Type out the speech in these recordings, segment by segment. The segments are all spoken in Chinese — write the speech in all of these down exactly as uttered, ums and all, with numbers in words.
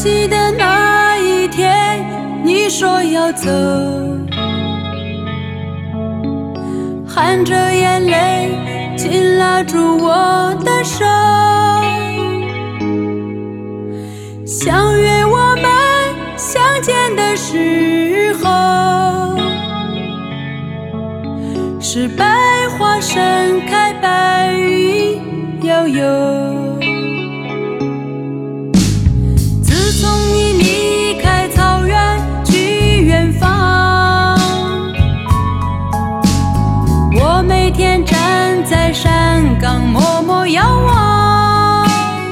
记得那一天你说要走，含着眼泪紧拉住我的手，相约我们相见的时候，是百花盛开，白云悠悠。自从你离开草原去远方，我每天站在山岗默默遥望，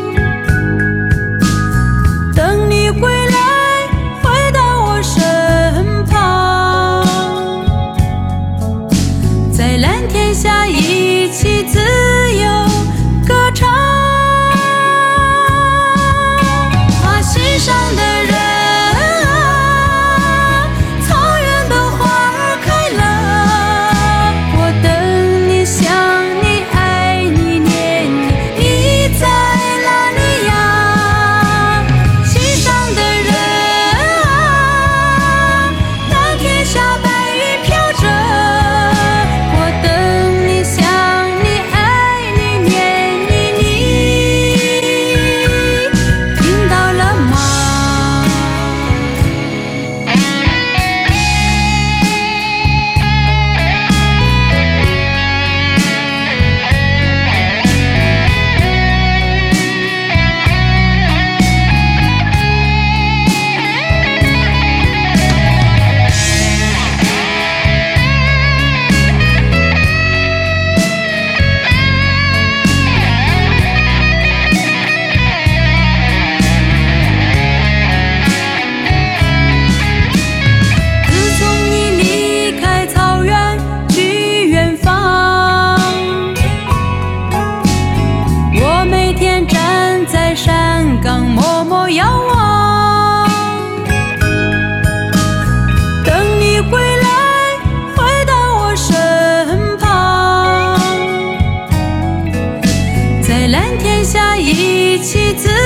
等你回来回到我身旁，在蓝天下一起自由歌唱。啊，心上的人啊，草原的花儿开了，我等你想你爱你念你，你在哪里呀？心上的人啊，蓝天下白云飘着，我等你想你爱你念你，你听到了吗？自从你离开草原去远方，我每天站在山岗默默遥望，等你回来回到我身旁，在蓝天下一起自